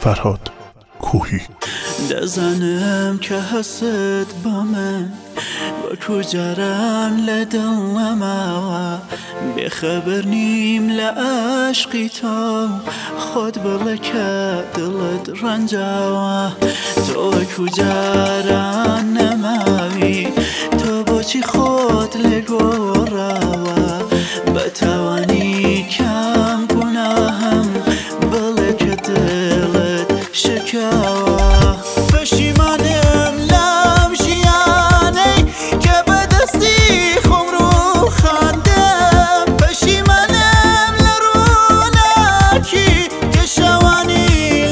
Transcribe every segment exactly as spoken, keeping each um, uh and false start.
فرهاد کوهی. دەزانم کە هەست بە من وەکو جاران لە دڵەماوە، بێخەبەر نیم لە عاشقی تۆ، خۆت بڵێ کە دڵت ڕەنجاوە. تۆ وەکو جاران نەماوی، تۆ بۆچی خۆت لێ گۆڕاوە؟ بەتاوانی کام گوناهم بڵێ کە دڵت شکاوە. پەشیمانم لەم ژیانەی کە بەدەستی خۆم ڕووخاندم، پەشیمانم لە ڕووناکی کە شەوانی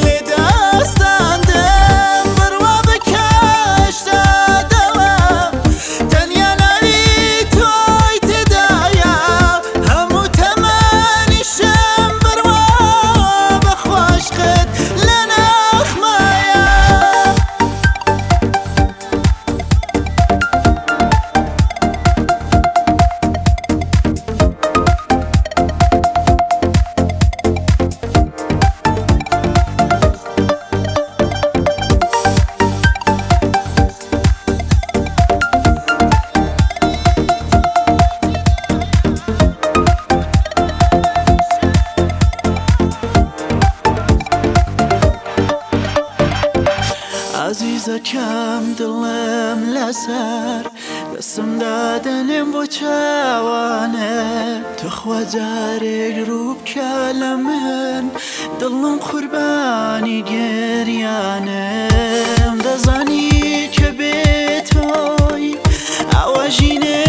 لێدەستاندم. بڕوا بکەشتە دڵم تەنیا ناوی تۆی تێدایە، هەموو تەمەنیشم بڕوا بەخوا عشقت لە نەخمایە. عزیزەکەم دڵم لەسەر دەستم دادەنێم بۆ چاوانت، توخوا جارێک ڕوو بکە لە من، دڵم قوربانی گریانم. دەزانی کە بێ تۆی ئاوا ژینێ